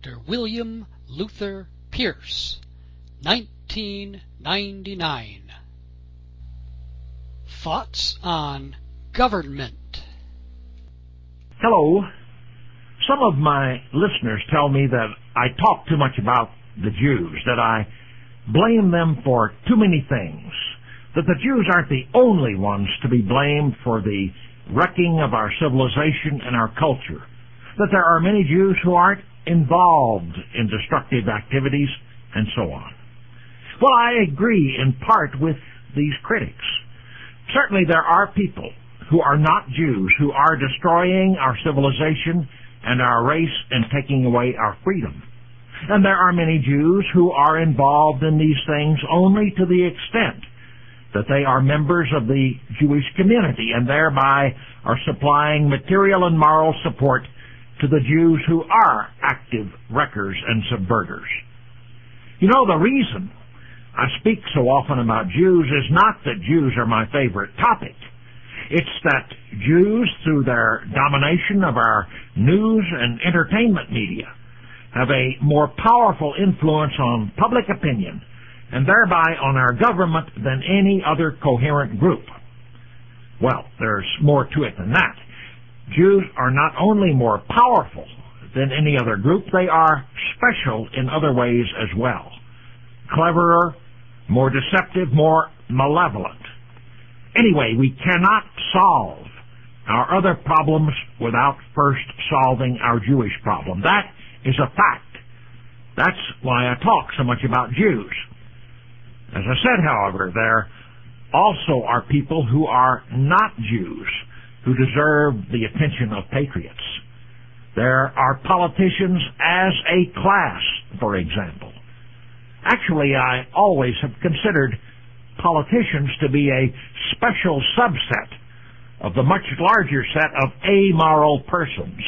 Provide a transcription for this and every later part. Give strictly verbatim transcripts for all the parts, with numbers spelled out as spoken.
Doctor William Luther Pierce, nineteen ninety-nine. Thoughts on Government. Hello. Some of my listeners tell me that I talk too much about the Jews, that I blame them for too many things, that the Jews aren't the only ones to be blamed for the wrecking of our civilization and our culture, that there are many Jews who aren't involved in destructive activities, and so on. Well, I agree in part with these critics. Certainly there are people who are not Jews who are destroying our civilization and our race and taking away our freedom. And there are many Jews who are involved in these things only to the extent that they are members of the Jewish community and thereby are supplying material and moral support to the Jews who are active wreckers and subverters. You know, the reason I speak so often about Jews is not that Jews are my favorite topic. It's that Jews, through their domination of our news and entertainment media, have a more powerful influence on public opinion and thereby on our government than any other coherent group. Well, there's more to it than that. Jews are not only more powerful than any other group, they are special in other ways as well. Cleverer, more deceptive, more malevolent. Anyway, we cannot solve our other problems without first solving our Jewish problem. That is a fact. That's why I talk so much about Jews. As I said, however, there also are people who are not Jews who deserve the attention of patriots. There are politicians as a class, for example. Actually, I always have considered politicians to be a special subset of the much larger set of amoral persons.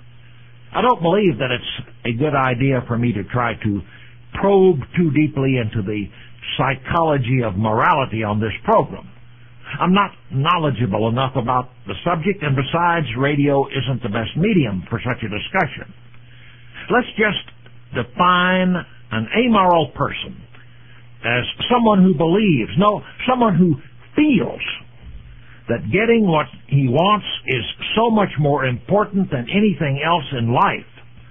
I don't believe that it's a good idea for me to try to probe too deeply into the psychology of morality on this program. I'm not knowledgeable enough about the subject, and besides, radio isn't the best medium for such a discussion. Let's just define an amoral person as someone who believes, no, someone who feels that getting what he wants is so much more important than anything else in life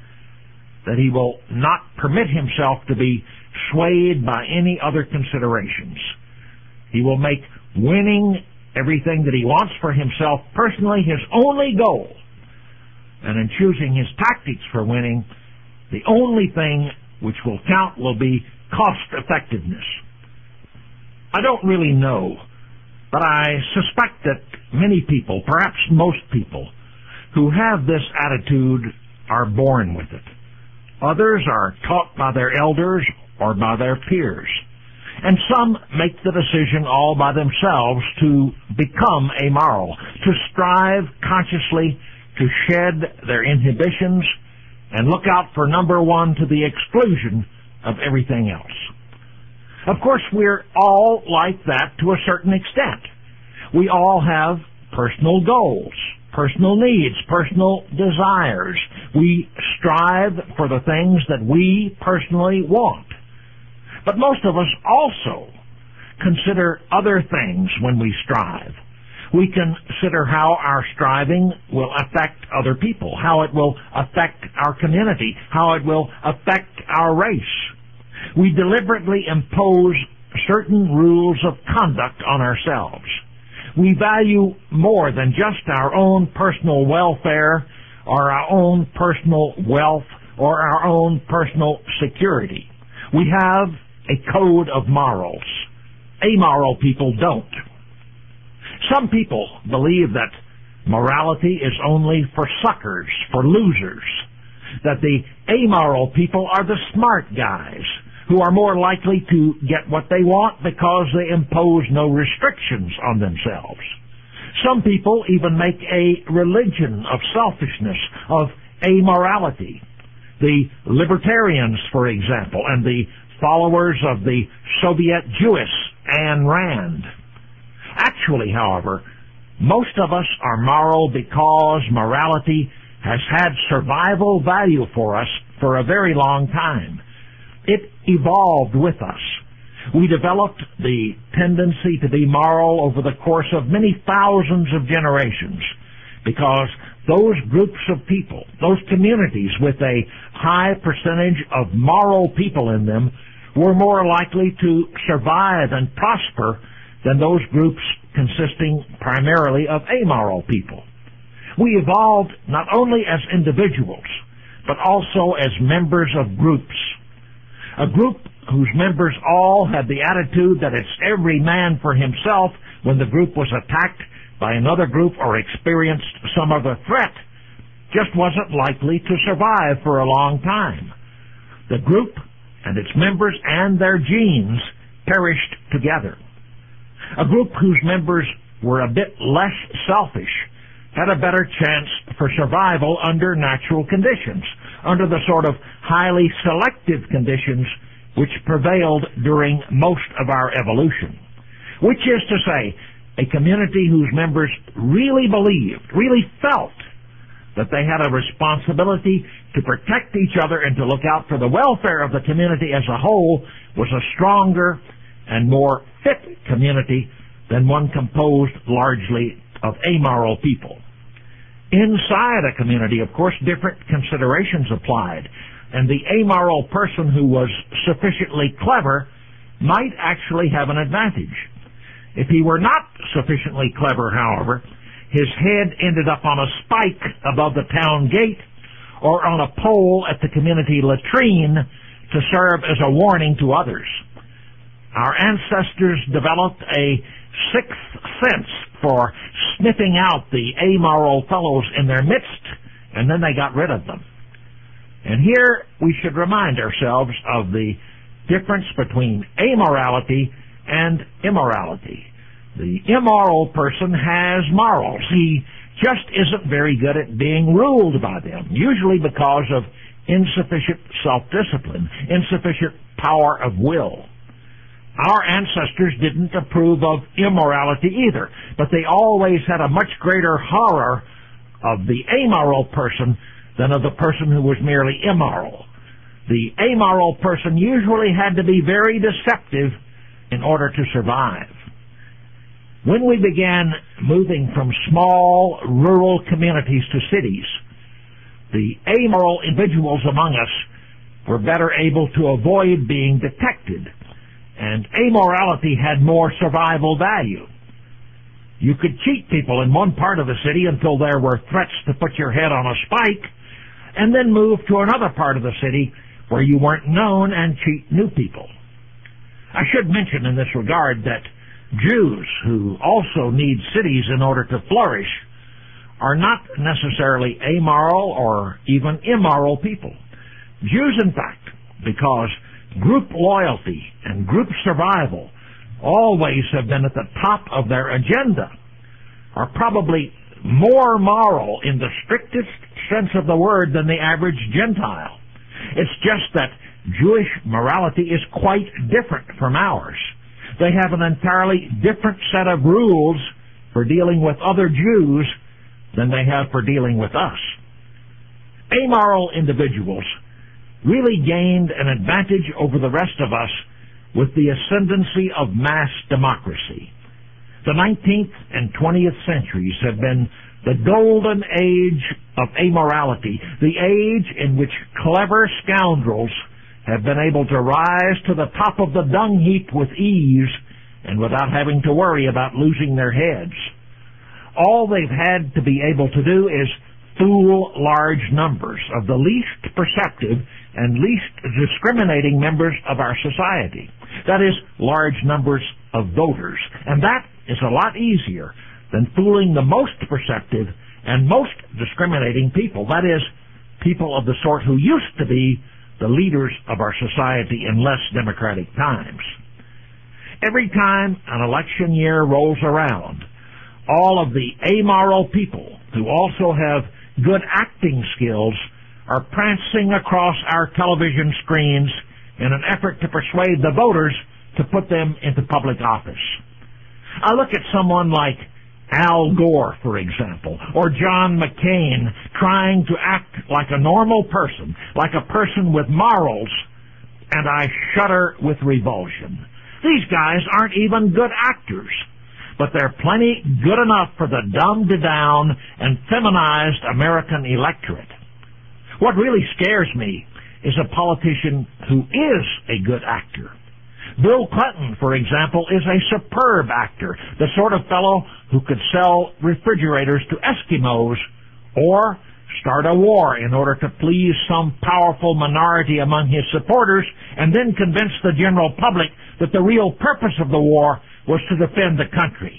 that he will not permit himself to be swayed by any other considerations. He will make winning everything that he wants for himself personally his only goal. And in choosing his tactics for winning, the only thing which will count will be cost effectiveness. I don't really know, but I suspect that many people, perhaps most people, who have this attitude are born with it. Others are taught by their elders or by their peers. And some make the decision all by themselves to become amoral, to strive consciously to shed their inhibitions and look out for number one to the exclusion of everything else. Of course, we're all like that to a certain extent. We all have personal goals, personal needs, personal desires. We strive for the things that we personally want. But most of us also consider other things when we strive. We consider how our striving will affect other people, how it will affect our community, how it will affect our race. We deliberately impose certain rules of conduct on ourselves. We value more than just our own personal welfare or our own personal wealth or our own personal security. We have a code of morals. Amoral people don't. Some people believe that morality is only for suckers, for losers, that the amoral people are the smart guys who are more likely to get what they want because they impose no restrictions on themselves. Some people even make a religion of selfishness, of amorality. The libertarians, for example, and the followers of the Soviet Jewess Ayn Rand. Actually, however, most of us are moral because morality has had survival value for us for a very long time. It evolved with us. We developed the tendency to be moral over the course of many thousands of generations because those groups of people, those communities with a high percentage of moral people in them, were more likely to survive and prosper than those groups consisting primarily of amoral people. We evolved not only as individuals, but also as members of groups. A group whose members all had the attitude that it's every man for himself when the group was attacked by another group or experienced some other threat just wasn't likely to survive for a long time. The group and its members and their genes perished together. A group whose members were a bit less selfish had a better chance for survival under natural conditions, under the sort of highly selective conditions which prevailed during most of our evolution. Which is to say, a community whose members really believed, really felt that they had a responsibility to protect each other and to look out for the welfare of the community as a whole was a stronger and more fit community than one composed largely of amoral people. Inside a community, of course, different considerations applied, and the amoral person who was sufficiently clever might actually have an advantage. If he were not sufficiently clever, however, his head ended up on a spike above the town gate or on a pole at the community latrine to serve as a warning to others. Our ancestors developed a sixth sense for sniffing out the amoral fellows in their midst, and then they got rid of them. And here we should remind ourselves of the difference between amorality and immorality. The immoral person has morals. He just isn't very good at being ruled by them, usually because of insufficient self-discipline, insufficient power of will. Our ancestors didn't approve of immorality either, but they always had a much greater horror of the amoral person than of the person who was merely immoral. The amoral person usually had to be very deceptive in order to survive. When we began moving from small rural communities to cities, the amoral individuals among us were better able to avoid being detected, and amorality had more survival value. You could cheat people in one part of the city until there were threats to put your head on a spike, and then move to another part of the city where you weren't known and cheat new people. I should mention in this regard that Jews, who also need cities in order to flourish, are not necessarily amoral or even immoral people. Jews, in fact, because group loyalty and group survival always have been at the top of their agenda, are probably more moral in the strictest sense of the word than the average Gentile. It's just that Jewish morality is quite different from ours. They have an entirely different set of rules for dealing with other Jews than they have for dealing with us. Amoral individuals really gained an advantage over the rest of us with the ascendancy of mass democracy. The nineteenth and twentieth centuries have been the golden age of amorality, the age in which clever scoundrels have been able to rise to the top of the dung heap with ease and without having to worry about losing their heads. All they've had to be able to do is fool large numbers of the least perceptive and least discriminating members of our society. That is, large numbers of voters. And that is a lot easier than fooling the most perceptive and most discriminating people. That is, people of the sort who used to be the leaders of our society in less democratic times. Every time an election year rolls around, all of the amoral people who also have good acting skills are prancing across our television screens in an effort to persuade the voters to put them into public office. I look at someone like Al Gore, for example, or John McCain trying to act like a normal person, like a person with morals, and I shudder with revulsion. These guys aren't even good actors, but they're plenty good enough for the dumbed-down and feminized American electorate. What really scares me is a politician who is a good actor. Bill Clinton, for example, is a superb actor, the sort of fellow who could sell refrigerators to Eskimos or start a war in order to please some powerful minority among his supporters and then convince the general public that the real purpose of the war was to defend the country.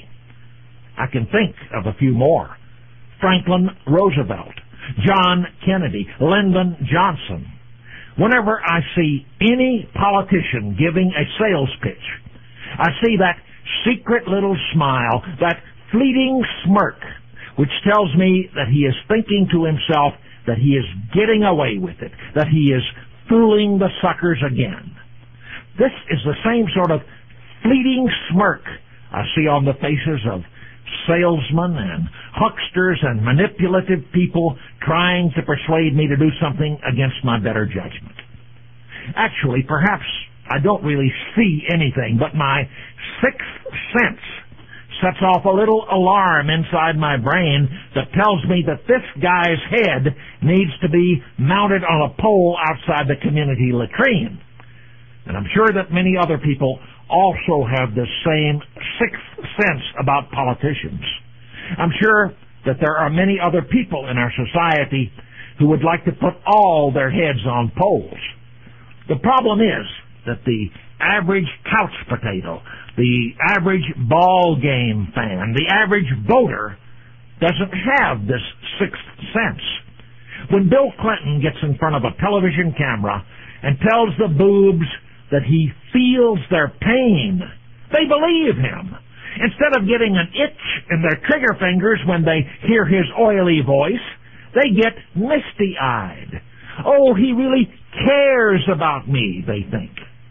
I can think of a few more. Franklin Roosevelt, John Kennedy, Lyndon Johnson. Whenever I see any politician giving a sales pitch, I see that secret little smile, that fleeting smirk, which tells me that he is thinking to himself that he is getting away with it, that he is fooling the suckers again. This is the same sort of fleeting smirk I see on the faces of salesmen and hucksters and manipulative people trying to persuade me to do something against my better judgment. Actually, perhaps I don't really see anything, but my sixth sense sets off a little alarm inside my brain that tells me that this guy's head needs to be mounted on a pole outside the community latrine. And I'm sure that many other people also have the same sixth sense about politicians. I'm sure that there are many other people in our society who would like to put all their heads on poles. The problem is that the average couch potato, the average ball game fan, the average voter doesn't have this sixth sense. When Bill Clinton gets in front of a television camera and tells the boobs that he feels their pain, they believe him. Instead of getting an itch in their trigger fingers when they hear his oily voice, they get misty-eyed. Oh, he really cares about me, they think.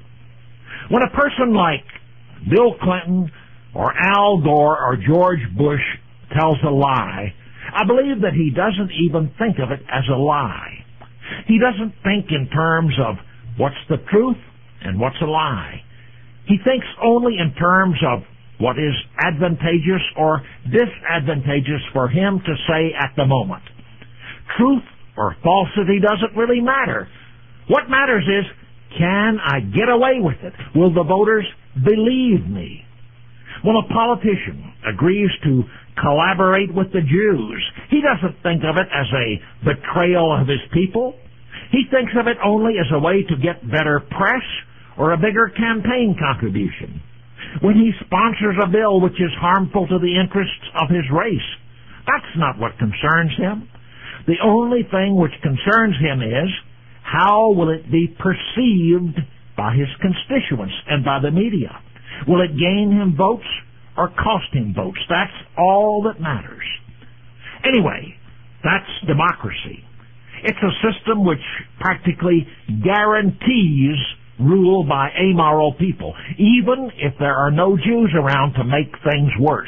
When a person like Bill Clinton or Al Gore or George Bush tells a lie, I believe that he doesn't even think of it as a lie. He doesn't think in terms of what's the truth and what's a lie. He thinks only in terms of what is advantageous or disadvantageous for him to say at the moment. Truth or falsity doesn't really matter. What matters is, can I get away with it? Will the voters believe me? When a politician agrees to collaborate with the Jews, he doesn't think of it as a betrayal of his people. He thinks of it only as a way to get better press or a bigger campaign contribution. When he sponsors a bill which is harmful to the interests of his race, that's not what concerns him. The only thing which concerns him is, how will it be perceived by his constituents and by the media? Will it gain him votes or cost him votes? That's all that matters. Anyway, that's democracy. It's a system which practically guarantees rule by amoral people, even if there are no Jews around to make things worse.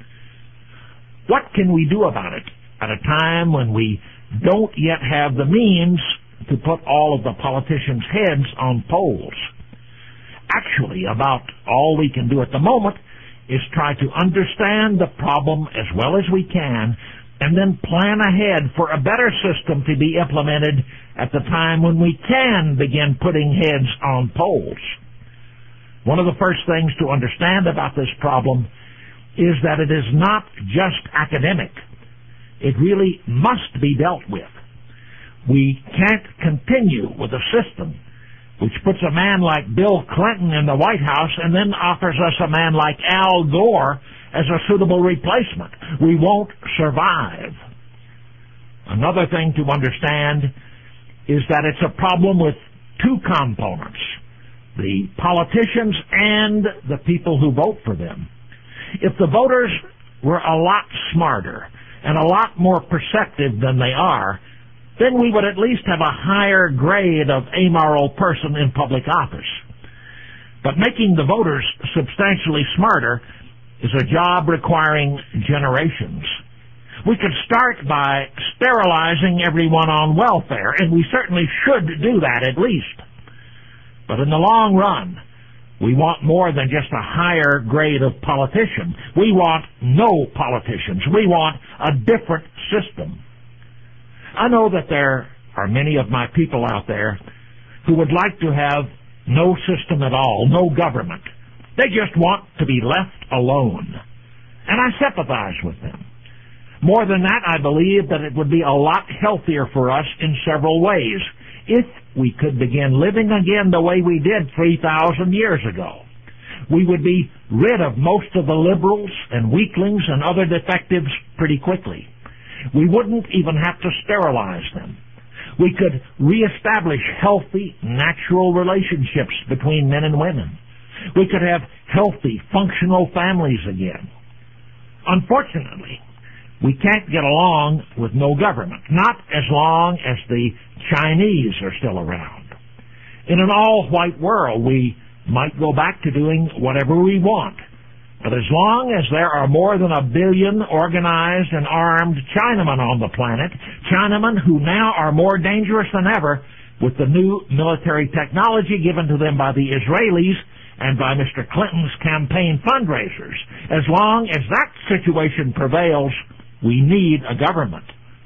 What can we do about it at a time when we don't yet have the means to put all of the politicians' heads on poles? Actually, about all we can do at the moment is try to understand the problem as well as we can and then plan ahead for a better system to be implemented at the time when we can begin putting heads on poles. One of the first things to understand about this problem is that it is not just academic. It really must be dealt with. We can't continue with a system which puts a man like Bill Clinton in the White House and then offers us a man like Al Gore as a suitable replacement. We won't survive. Another thing to understand is that it's a problem with two components, the politicians and the people who vote for them. If the voters were a lot smarter and a lot more perceptive than they are, then we would at least have a higher grade of amoral person in public office. But making the voters substantially smarter is a job requiring generations. We could start by sterilizing everyone on welfare, and we certainly should do that at least. But in the long run, we want more than just a higher grade of politician. We want no politicians. We want a different system. I know that there are many of my people out there who would like to have no system at all, no government. They just want to be left alone. And I sympathize with them. More than that, I believe that it would be a lot healthier for us in several ways if we could begin living again the way we did three thousand years ago. We would be rid of most of the liberals and weaklings and other defectives pretty quickly. We wouldn't even have to sterilize them. We could reestablish healthy, natural relationships between men and women. We could have healthy, functional families again. Unfortunately, we can't get along with no government, not as long as the Chinese are still around. In an all-white world, we might go back to doing whatever we want. But as long as there are more than a billion organized and armed Chinamen on the planet, Chinamen who now are more dangerous than ever with the new military technology given to them by the Israelis and by Mister Clinton's campaign fundraisers, as long as that situation prevails, we need a government.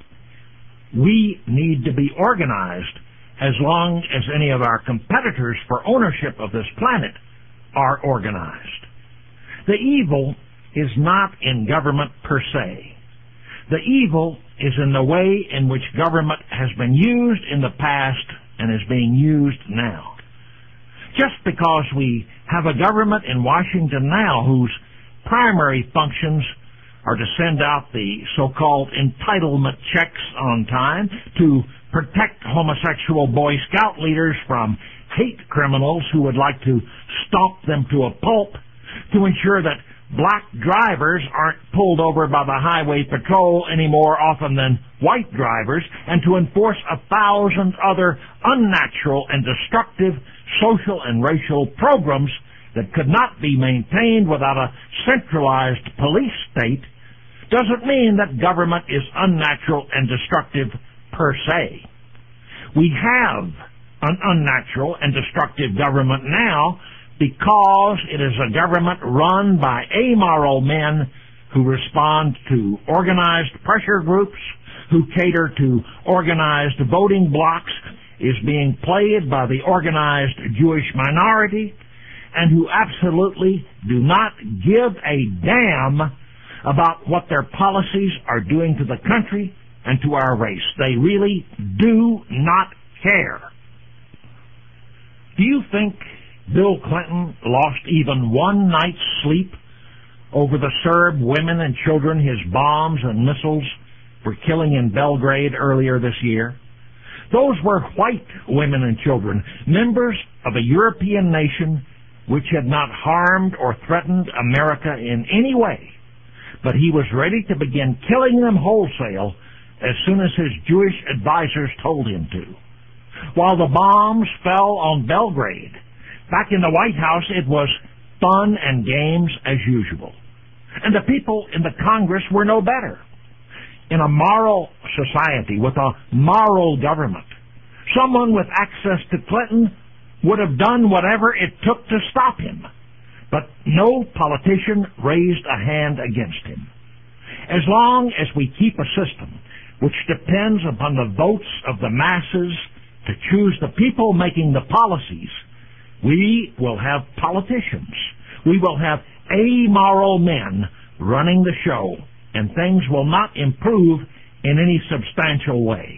We need to be organized as long as any of our competitors for ownership of this planet are organized. The evil is not in government per se. The evil is in the way in which government has been used in the past and is being used now. Just because we have a government in Washington now whose primary functions are to send out the so-called entitlement checks on time, to protect homosexual Boy Scout leaders from hate criminals who would like to stomp them to a pulp, to ensure that black drivers aren't pulled over by the highway patrol any more often than white drivers, and to enforce a thousand other unnatural and destructive social and racial programs that could not be maintained without a centralized police state, doesn't mean that government is unnatural and destructive per se. We have an unnatural and destructive government now because it is a government run by amoral men who respond to organized pressure groups, who cater to organized voting blocs, is being played by the organized Jewish minority, and who absolutely do not give a damn about what their policies are doing to the country and to our race. They really do not care. Do you think Bill Clinton lost even one night's sleep over the Serb women and children his bombs and missiles were killing in Belgrade earlier this year? Those were white women and children, members of a European nation which had not harmed or threatened America in any way, but he was ready to begin killing them wholesale as soon as his Jewish advisors told him to. While the bombs fell on Belgrade, back in the White House it was fun and games as usual. And the people in the Congress were no better. In a moral society with a moral government, someone with access to Clinton would have done whatever it took to stop him. But no politician raised a hand against him. As long as we keep a system which depends upon the votes of the masses to choose the people making the policies, we will have politicians. We will have amoral men running the show, and things will not improve in any substantial way.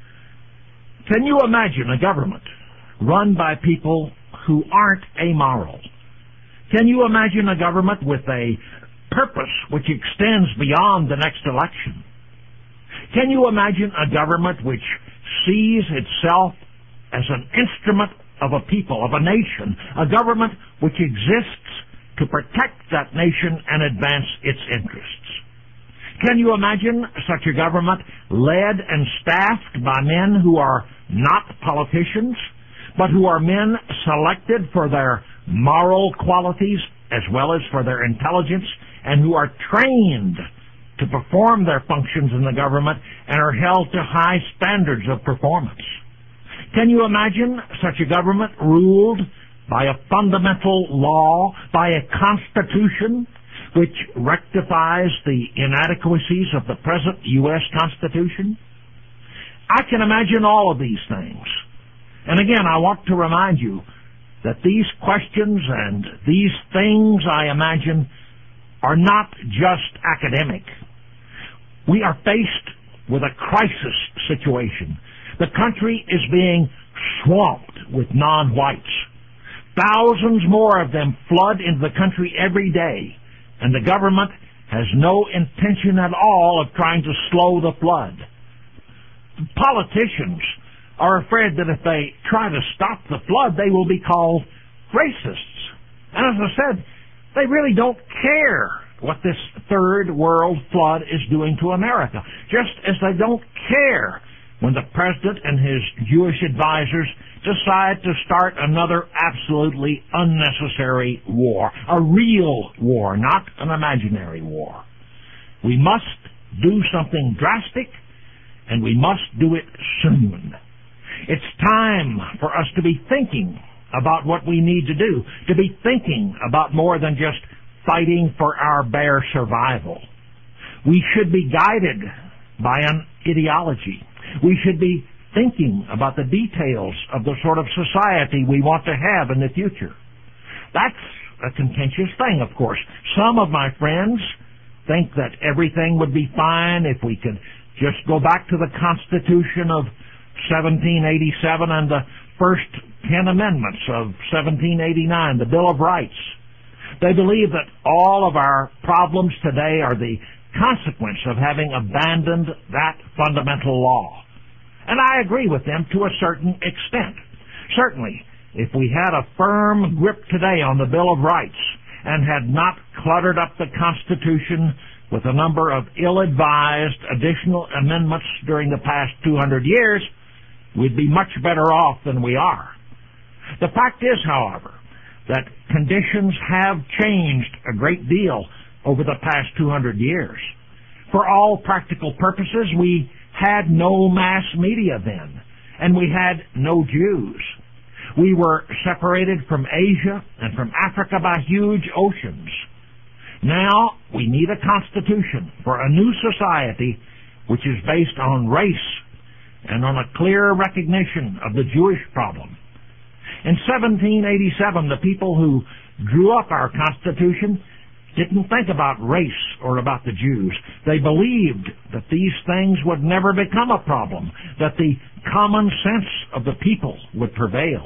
Can you imagine a government run by people who aren't amoral? Can you imagine a government with a purpose which extends beyond the next election? Can you imagine a government which sees itself as an instrument of a people, of a nation, a government which exists to protect that nation and advance its interests? Can you imagine such a government led and staffed by men who are not politicians, but who are men selected for their moral qualities as well as for their intelligence and who are trained to perform their functions in the government and are held to high standards of performance. Can you imagine such a government ruled by a fundamental law, by a constitution which rectifies the inadequacies of the present U S Constitution? I can imagine all of these things. And again, I want to remind you that these questions and these things, I imagine, are not just academic. We are faced with a crisis situation. The country is being swamped with non-whites. Thousands more of them flood into the country every day, and the government has no intention at all of trying to slow the flood. Politicians are afraid that if they try to stop the flood, they will be called racists. And as I said, they really don't care what this third world flood is doing to America, just as they don't care when the president and his Jewish advisors decide to start another absolutely unnecessary war, a real war, not an imaginary war. We must do something drastic, and we must do it soon. It's time for us to be thinking about what we need to do, to be thinking about more than just fighting for our bare survival. We should be guided by an ideology. We should be thinking about the details of the sort of society we want to have in the future. That's a contentious thing, of course. Some of my friends think that everything would be fine if we could just go back to the Constitution of seventeen eighty-seven and the first ten amendments of seventeen eighty-nine, the Bill of Rights. They believe that all of our problems today are the consequence of having abandoned that fundamental law. And I agree with them to a certain extent. Certainly, if we had a firm grip today on the Bill of Rights and had not cluttered up the Constitution with a number of ill-advised additional amendments during the past two hundred years, we'd be much better off than we are. The fact is, however, that conditions have changed a great deal over the past two hundred years. For all practical purposes, we had no mass media then, and we had no Jews. We were separated from Asia and from Africa by huge oceans. Now we need a constitution for a new society which is based on race and on a clear recognition of the Jewish problem. In seventeen eighty-seven, the people who drew up our Constitution didn't think about race or about the Jews. They believed that these things would never become a problem, that the common sense of the people would prevail.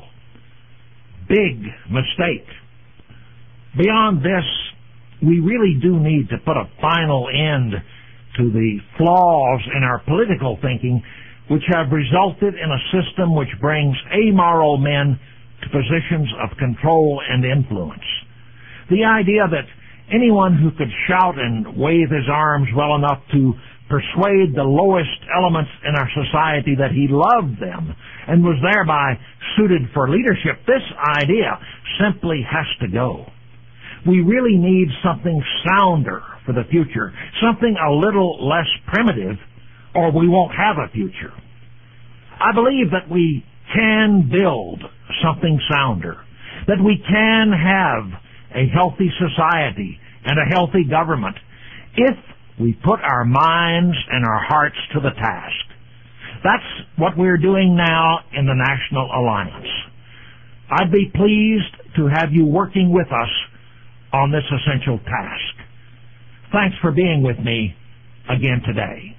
Big mistake. Beyond this, we really do need to put a final end to the flaws in our political thinking which have resulted in a system which brings amoral men to positions of control and influence. The idea that anyone who could shout and wave his arms well enough to persuade the lowest elements in our society that he loved them and was thereby suited for leadership, this idea simply has to go. We really need something sounder for the future, something a little less primitive, or we won't have a future. I believe that we can build something sounder, that we can have a healthy society and a healthy government if we put our minds and our hearts to the task. That's what we're doing now in the National Alliance. I'd be pleased to have you working with us on this essential task. Thanks for being with me again today.